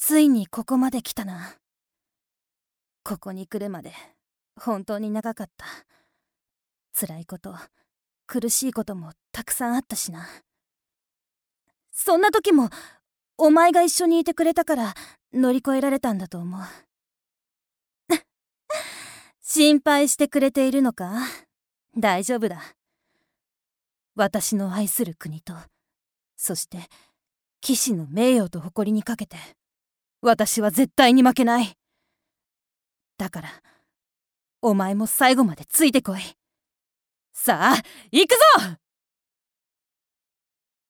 ついにここまで来たな。ここに来るまで本当に長かった。辛いこと、苦しいこともたくさんあったしな。そんな時もお前が一緒にいてくれたから乗り越えられたんだと思う。心配してくれているのか？大丈夫だ。私の愛する国と、そして騎士の名誉と誇りにかけて、私は絶対に負けない。だからお前も最後までついてこい。さあ行くぞ！